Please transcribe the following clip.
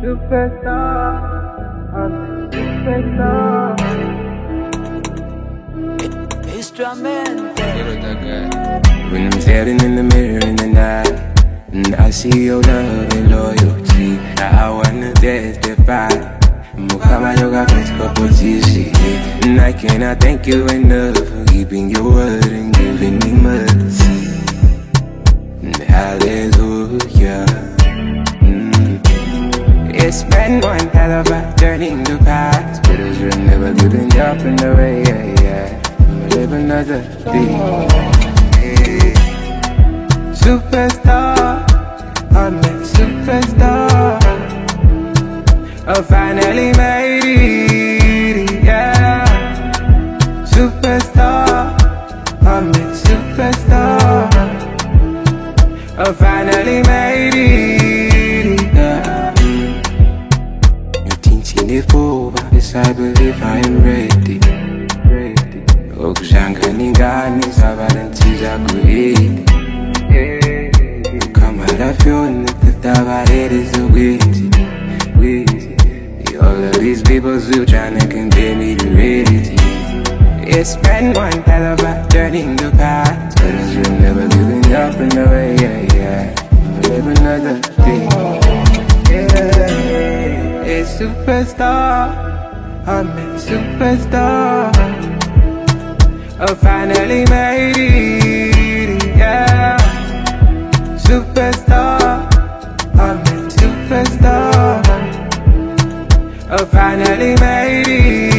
Superstar, I'm a superstar. Instrumente. When I'm staring in the mirror in the night, and I see your love and loyalty, now I wanna testify. Mukama yoga best couple G's, and I cannot thank you enough for keeping your word and giving me mercy. Hallelujah. It's been one hell of a journey in the past, but it's real never giving up in the way, I'ma live another day. Superstar, I'm a superstar. I finally made it, yeah. Superstar, I'm a superstar. I finally made it, yeah. Your teens in it over, yes I believe I am ready. Okushanga ningani sabarantiza kuhidi. Kama rafyoni tatabarere so witty. All of these people still tryna compare me to reality. It's been one hell of a journey in the past, but it's real never giving up in the way, I'ma live another day. It's superstar, I'm a superstar. I finally made it, yeah. Superstar, I'm a superstar. I finally made it.